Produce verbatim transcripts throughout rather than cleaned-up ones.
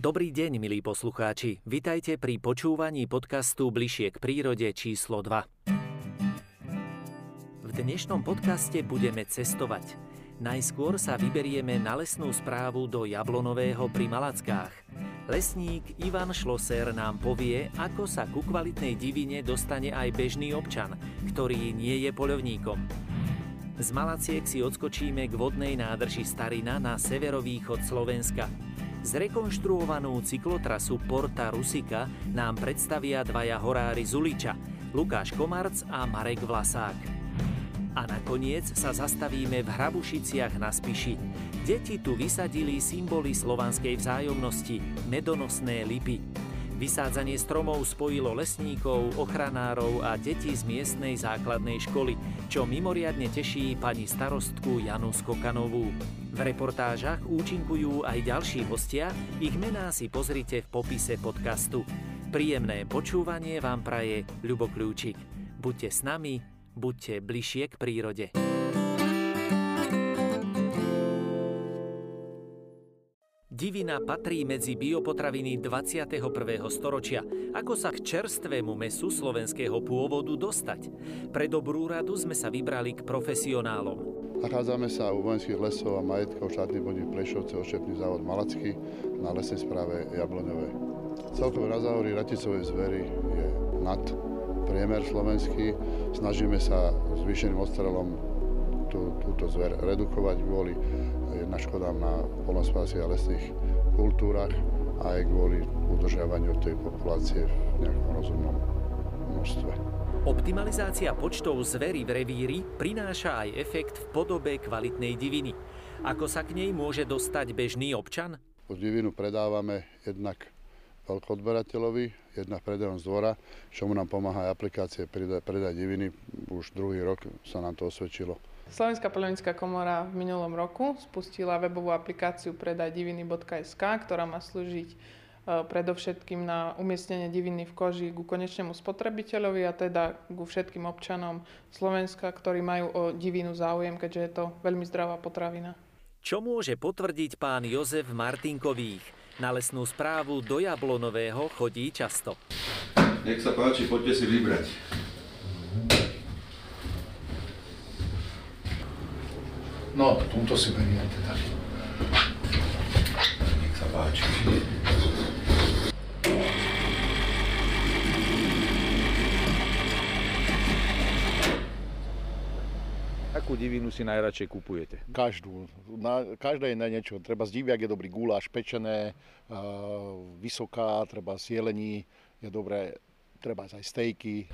Dobrý deň, milí poslucháči. Vitajte pri počúvaní podcastu Bližšie k prírode číslo dva. V dnešnom podcaste budeme cestovať. Najskôr sa vyberieme na lesnú správu do Jablonového pri Malackách. Lesník Ivan Šloser nám povie, ako sa ku kvalitnej divine dostane aj bežný občan, ktorý nie je poľovníkom. Z Malaciek si odskočíme k vodnej nádrži Starina na severovýchod Slovenska. Zrekonštruovanú cyklotrasu Porta Rusika nám predstavia dvaja horári z Uliča, Lukáš Komarc a Marek Vlasák. A nakoniec sa zastavíme v Hrabušiciach na Spiši. Deti tu vysadili symboly slovanskej vzájomnosti, medonosné lipy. Vysádzanie stromov spojilo lesníkov, ochranárov a deti z miestnej základnej školy, čo mimoriadne teší pani starostku Janu Skokanovú. V reportážach účinkujú aj ďalší hostia, ich mená si pozrite v popise podcastu. Príjemné počúvanie vám praje Ľubo Kľúčik. Buďte s nami, buďte bližšie k prírode. Divina patrí medzi biopotraviny dvadsiateho prvého storočia. Ako sa k čerstvému mäsu slovenského pôvodu dostať? Pre dobrú radu sme sa vybrali k profesionálom. Nachádzame sa u Vojenských lesov a majetkov štátny podnik Plešovce, odšepný závod Malacky na lesnej správe Jabloňové. Celkovo na záhorí raticovej zvery je nad priemer slovenský. Snažíme sa zvýšeným odstrelom tú, túto zver redukovať kvôli jednak škodám na poľnohospodárskych a lesných kultúrach a aj kvôli udržiavaniu tej populácie v nejakom rozumnom množstve. Optimalizácia počtov zvery v revíri prináša aj efekt v podobe kvalitnej diviny. Ako sa k nej môže dostať bežný občan? Divinu predávame jednak veľkoodberateľovi, jednak predajom z dvora, čomu nám pomáha aj aplikácie predaj, predaj diviny. Už druhý rok sa nám to osvedčilo. Slovenská poľovnícka komora v minulom roku spustila webovú aplikáciu predaj diviny bodka es ká, ktorá má slúžiť predovšetkým na umiestnenie diviny v koži ku konečnému spotrebiteľovi a teda ku všetkým občanom Slovenska, ktorí majú o divinu záujem, keďže je to veľmi zdravá potravina. Čo môže potvrdiť pán Jozef Martinkových? Na lesnú správu do Jablonového chodí často. Nech sa páči, poďte si vybrať. No, túto si beriem teda. Nech sa páči. Akú divinu si najradšej kupujete? Každú. Na, každá je na niečo. Treba z diviak je dobrý guláš, pečené, uh, vysoká, treba z jelení, je dobré, treba aj stejky.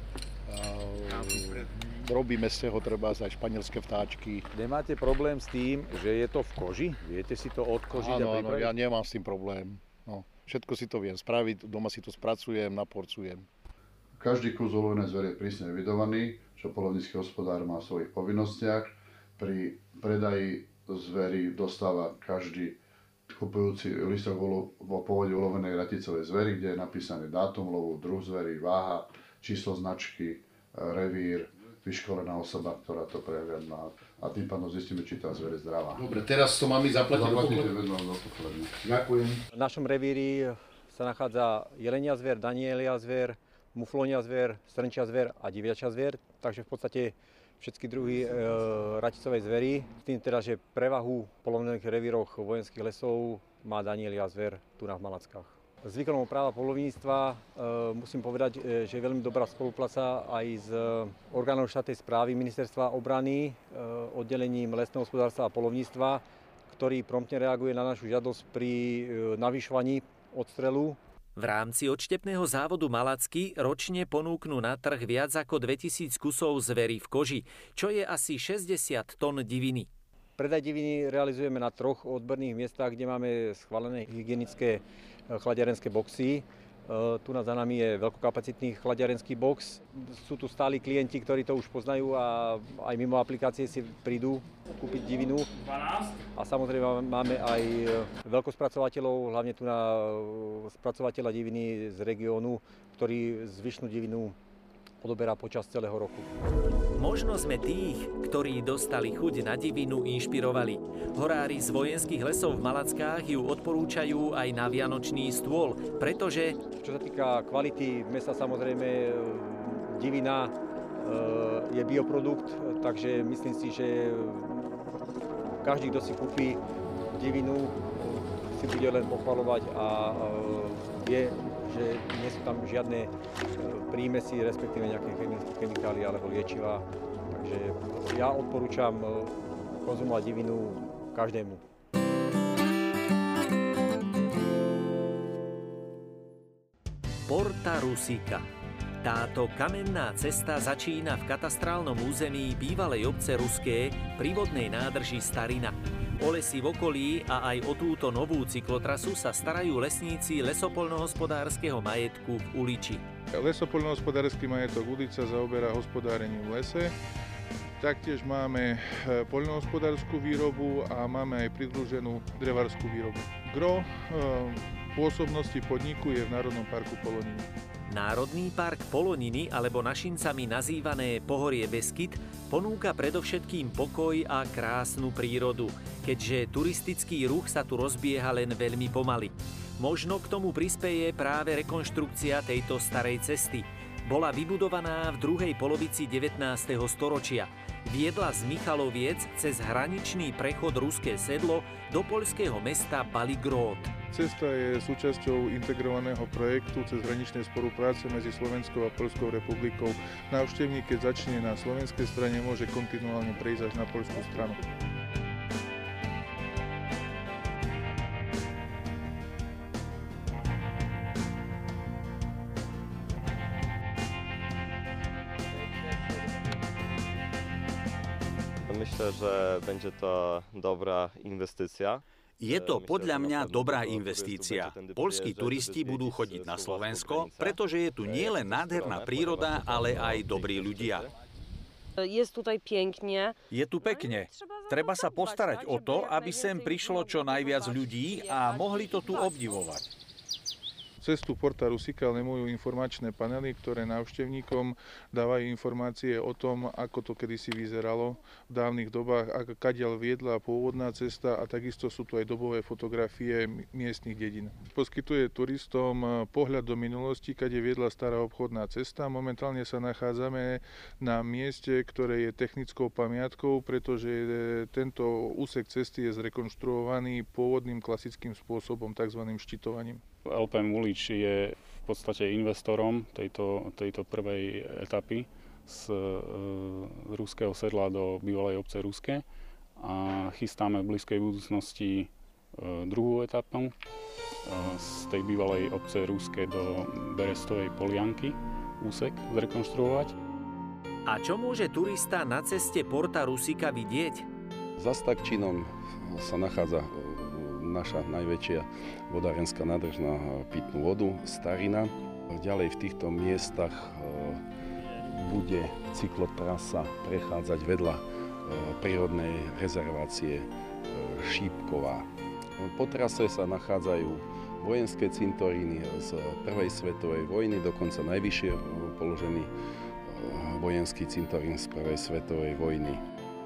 Uh, robíme z toho treba aj španielské vtáčky. Nemáte problém s tým, že je to v koži? Viete si to odkožiť áno, a pripraviť? Áno, ja nemám s tým problém. No, všetko si to viem spraviť, doma si to spracujem, naporcujem. Každý kus ulovenej zvery je prísne evidovaný, čo poľovnícky hospodár má v svojich povinnostiach. Pri predaji zvery dostáva každý kupujúci listok vo pôvode ulovenej raticovej zvery, kde je napísaný dátum lovu, druh zvery, váha, číslo značky, revír, vyškolená osoba, ktorá to prejavia a tým pádom zistíme, či tá zver je zdravá. Dobre, teraz to máme zaplatiť do pokladne. Ďakujem. V našom revíri sa nachádza jelenia zver, danielia zver, muflónia zver, srnčia zver a diviačia zver, takže v podstate všetky druhy e, raticovej zvery. S tým teda, že prevahu v poľovných revíroch vojenských lesov má danielia zver tu na v Malackách. Z výkonom práva poľovníctva e, musím povedať, e, že je veľmi dobrá spolupráca aj s orgánom štátnej správy Ministerstva obrany, e, oddelením lesného hospodárstva a poľovníctva, ktorý promptne reaguje na našu žiadosť pri e, navyšovaní odstrelu. V rámci odštepného závodu Malacky ročne ponúknú na trh viac ako dvetisíc kusov zvery v koži, čo je asi šesťdesiat tón diviny. Predaj diviny realizujeme na troch odborných miestach, kde máme schválené hygienické chladiarenské boxy. Tu za nami je veľkokapacitný chladiarenský box. Sú tu stáli klienti, ktorí to už poznajú a aj mimo aplikácie si prídu kúpiť divinu. A samozrejme máme aj veľkospracovateľov, hlavne tu na spracovateľa diviny z regiónu, ktorí zvyšnú divinu odoberá počas celého roku. Možno sme tých, ktorí dostali chuť na divinu, inšpirovali. Horári z vojenských lesov v Malackách ju odporúčajú aj na vianočný stôl, pretože... Čo sa týka kvality mesa, samozrejme divina je bioprodukt, takže myslím si, že každý, kto si kúpi divinu, si bude len pochvaľovať a vie, že nie sú tam žiadne prímesy, respektíve nejaké chemikálie alebo liečiva. Takže ja odporúčam konzumovať divinu každému. Porta Rusika. Táto kamenná cesta začína v katastrálnom území bývalej obce Ruské pri vodnej nádrži Starina. O lesy v okolí a aj o túto novú cyklotrasu sa starajú lesníci lesopoľnohospodárskeho majetku v Uliči. Lesopoľnohospodársky majetok Ulica zaoberá hospodárením v lese. Taktiež máme poľnohospodárskú výrobu a máme aj pridruženú drevárskú výrobu. Gro pôsobnosti podniku je v Národnom parku Poloniny. Národný park Poloniny, alebo našincami nazývané Pohorie Beskyt, ponúka predovšetkým pokoj a krásnu prírodu, keďže turistický ruch sa tu rozbieha len veľmi pomaly. Možno k tomu prispeje práve rekonštrukcia tejto starej cesty. Bola vybudovaná v druhej polovici devätnásteho storočia. Viedla z Michaloviec cez hraničný prechod Ruské Sedlo do poľského mesta Baligrod. Cesta je súčasťou integrovaného projektu cez hraničnej spolupráce medzi Slovenskou a Poľskou republikou. Návštevník, keď začne na slovenskej strane, môže kontinuálne prejsť až na poľskú stranu. Myślę, że będzie to dobrá investícia. Je to podľa mňa dobrá investícia. Poľskí turisti budú chodiť na Slovensko, pretože je tu nielen nádherná príroda, ale aj dobrí ľudia. Je tu pięknie. Je tu pekne. Treba sa postarať o to, aby sem prišlo čo najviac ľudí a mohli to tu obdivovať. Cestu Porta Rusika lemujú informačné panely, ktoré návštevníkom dávajú informácie o tom, ako to kedysi vyzeralo v dávnych dobách, ako kadiaľ viedla pôvodná cesta a takisto sú tu aj dobové fotografie miestnych dedín. Poskytuje turistom pohľad do minulosti, kade viedla stará obchodná cesta. Momentálne sa nachádzame na mieste, ktoré je technickou pamiatkou, pretože tento úsek cesty je zrekonštruovaný pôvodným klasickým spôsobom, tzv. Ščitovaním. el pé em Ulič je v podstate investorom tejto, tejto prvej etapy z e, ruského sedla do bývalej obce Ruské a chystáme v blízkej budúcnosti e, druhú etapu e, z tej bývalej obce Ruské do Berestovej Polianky úsek zrekonštruovať. A čo môže turista na ceste Porta Rusika vidieť? Za Stakčinom sa nachádza naša najväčšia vodárenská nádrž na pitnú vodu, Starina. Ďalej v týchto miestach bude cyklotrasa prechádzať vedľa prírodnej rezervácie Šípková. Po trase sa nachádzajú vojenské cintoríny z prvej svetovej vojny, dokonca najvyššie položený vojenský cintorín z prvej svetovej vojny.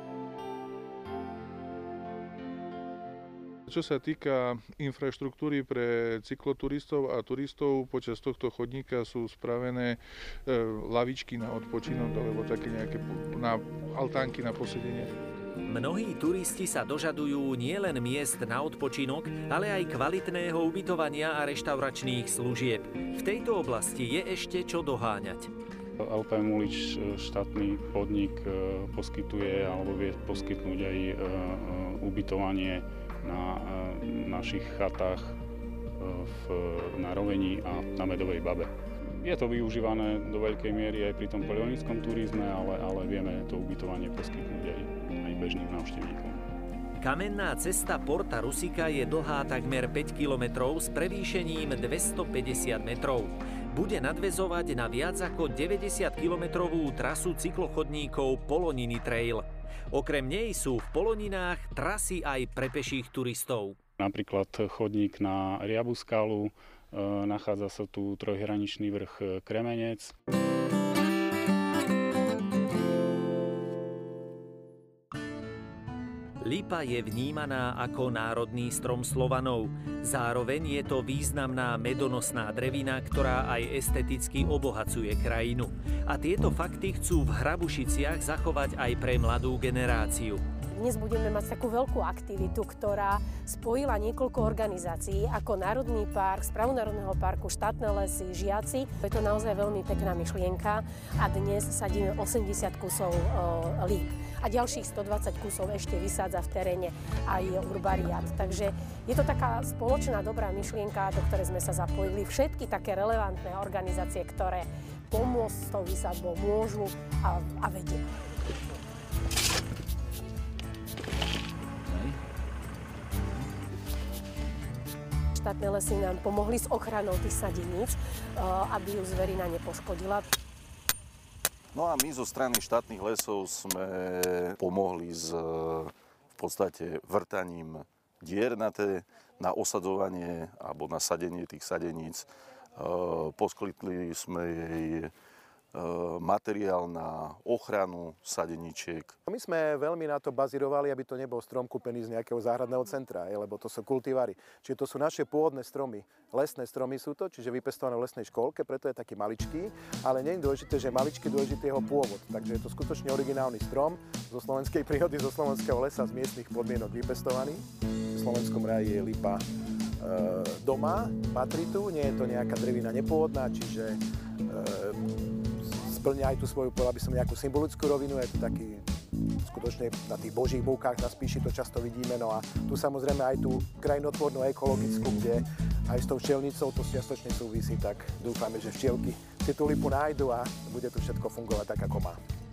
Čo sa týka infraštruktúry pre cykloturistov a turistov, počas tohto chodníka sú spravené e, lavičky na odpočinok alebo také nejaké na, altánky na posedenie. Mnohí turisti sa dožadujú nielen miest na odpočinok, ale aj kvalitného ubytovania a reštauračných služieb. V tejto oblasti je ešte čo doháňať. el pé em Ulič, štátny podnik, poskytuje alebo vie poskytnúť aj ubytovanie na našich chatách v, na Rovení a na Medovej Babe. Je to využívané do veľkej miery aj pri tom polionickom turizme, ale, ale vieme to ubytovanie poskytnúť aj, aj bežným návštevníkom. Kamenná cesta Porta Rusika je dlhá takmer päť kilometrov s prevýšením dvestopäťdesiat metrov. Bude nadväzovať na viac ako deväťdesiatkilometrovú trasu cyklochodníkov Poloniny Trail. Okrem nej sú v Poloninách trasy aj pre peších turistov. Napríklad chodník na Riabu skalu, nachádza sa tu trojhraničný vrch Kremenec. Lipa je vnímaná ako národný strom Slovanov. Zároveň je to významná medonosná drevina, ktorá aj esteticky obohacuje krajinu. A tieto fakty chcú v Hrabušiciach zachovať aj pre mladú generáciu. Dnes budeme mať takú veľkú aktivitu, ktorá spojila niekoľko organizácií ako Národný park, Správu Národného parku, Štátne lesy, Žiaci. Je to naozaj veľmi pekná myšlienka a dnes sadíme osemdesiat kusov e, líp. A ďalších stodvadsať kusov ešte vysádza v teréne aj urbariát. Takže je to taká spoločná dobrá myšlienka, do ktorej sme sa zapojili. Všetky také relevantné organizácie, ktoré pomôcť s tou výsadbou môžu a, a vedia. Štátne lesy nám pomohli s ochranou tých sadeníc, aby ju zverina nepoškodila. No a my zo strany štátnych lesov sme pomohli s v podstate vrtaním dier na, té, na osadzovanie alebo na sadenie tých sadeníc. Poskytli sme jej materiál na ochranu sadeničiek. My sme veľmi na to bazírovali, aby to nebol strom kúpený z nejakého záhradného centra, lebo to sú kultivary. Čiže to sú naše pôvodné stromy. Lesné stromy sú to, čiže vypestované v lesnej škôlke, preto je taký maličký, ale nie je dôležité, že maličký, dôležitý jeho pôvod. Takže je to skutočne originálny strom zo slovenskej prírody, zo slovenského lesa, z miestnych podmienok vypestovaný. V slovenskom raji je lipa e, doma, patrí tu, nie je to nejaká drevina nepôvodná, čiže e, splňa aj tú svoju, povedal by som, nejakú symbolickú rovinu, je to taký, skutočne na tých božích múkach na Spíši to často vidíme, no a tu samozrejme aj tú krajinotvornú ekologickú, kde aj s tou včielnicou to čiastočne súvisí, tak dúfame, že včielky si tú lipu nájdu a bude tu všetko fungovať tak, ako má.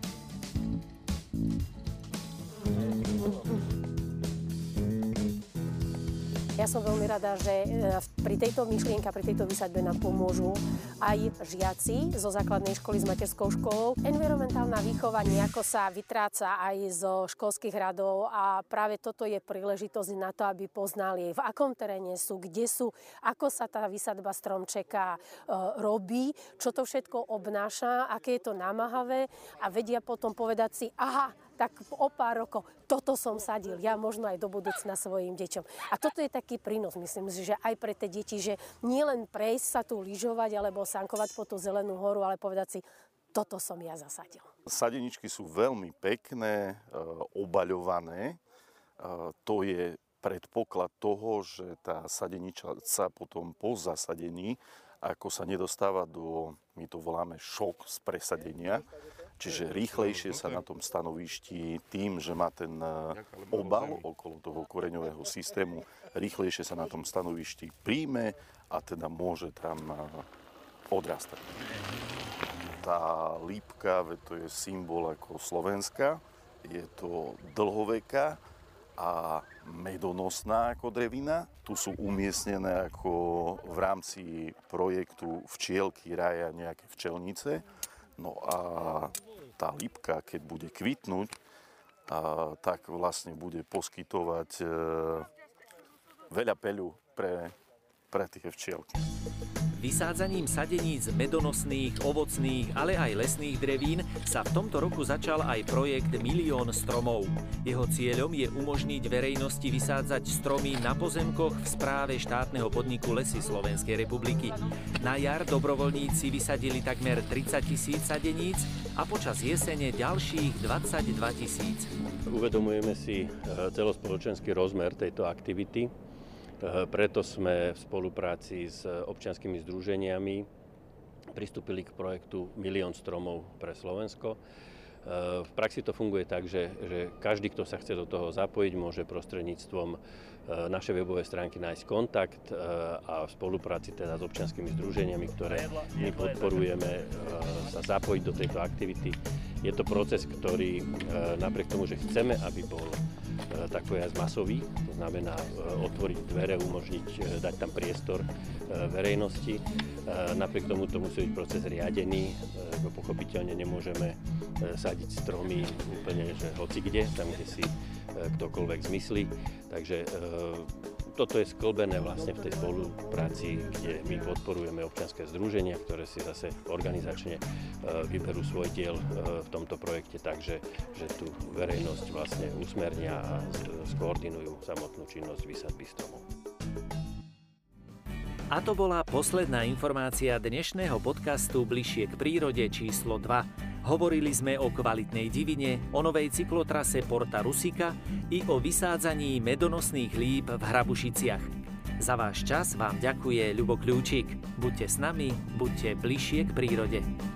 Ja som veľmi rada, že pri tejto myšlienke, pri tejto výsadbe nám pomôžu aj žiaci zo základnej školy s materskou školou. Environmentálna výchova nejako sa vytráca aj zo školských radov a práve toto je príležitosť na to, aby poznali, v akom teréne sú, kde sú, ako sa tá výsadba stromčeka e, robí, čo to všetko obnáša, aké je to namáhavé a vedia potom povedať si, aha, tak o pár rokov toto som sadil, ja možno aj do budúcna svojim deťom. A toto je taký prínos, myslím si, že aj pre tie deti, že nie len prejsť sa tu lyžovať alebo sankovať po tú zelenú horu, ale povedať si, toto som ja zasadil. Sadeničky sú veľmi pekné, obaľované. To je predpoklad toho, že tá sadenička sa potom po zasadení, ako sa nedostáva do, my to voláme šok z presadenia, čiže rýchlejšie sa na tom stanovišti tým, že má ten obal okolo toho koreňového systému, rýchlejšie sa na tom stanovišti príjme a teda môže tam odrastať. Tá lípka, to je symbol ako Slovenska, je to dlhoveká a medonosná ako drevina. Tu sú umiestnené ako v rámci projektu Včielky raja nejaké včelnice. No a tá lípka, keď bude kvitnúť, a, tak vlastne bude poskytovať e, veľa peľu pre, pre tie včielky. Vysádzaním sadeníc medonosných, ovocných, ale aj lesných drevín sa v tomto roku začal aj projekt Milión stromov. Jeho cieľom je umožniť verejnosti vysádzať stromy na pozemkoch v správe štátneho podniku Lesy Slovenskej republiky. Na jar dobrovoľníci vysadili takmer tridsať tisíc sadeníc a počas jesene ďalších dvadsaťdva tisíc. Uvedomujeme si celospoločenský rozmer tejto aktivity. Preto sme v spolupráci s občianskymi združeniami pristúpili k projektu Milión stromov pre Slovensko. V praxi to funguje tak, že, že každý, kto sa chce do toho zapojiť, môže prostredníctvom našej webovej stránky nájsť kontakt a v spolupráci teda s občianskymi združeniami, ktoré my podporujeme, sa zapojiť do tejto aktivity. Je to proces, ktorý napriek tomu, že chceme, aby bol tak povedať masový, to znamená otvoriť dvere, umožniť, dať tam priestor verejnosti. Napriek tomu to musí byť proces riadený, pochopiteľne nemôžeme sadiť stromy úplne, že hoci kde, tam, kde si ktokoľvek zmyslí. Takže toto je sklbené vlastne v tej spolupráci, kde my podporujeme občianske združenia, ktoré si zase organizačne vyberú svoj diel v tomto projekte, takže že tu verejnosť vlastne usmernia a skoordinujú samotnú činnosť výsadby stromov. A to bola posledná informácia dnešného podcastu Bližšie k prírode číslo dva. Hovorili sme o kvalitnej divine, o novej cyklotrase Porta Rusika i o vysádzaní medonosných líp v Hrabušiciach. Za váš čas vám ďakuje Ľubo Kľúčik. Buďte s nami, buďte bližšie k prírode.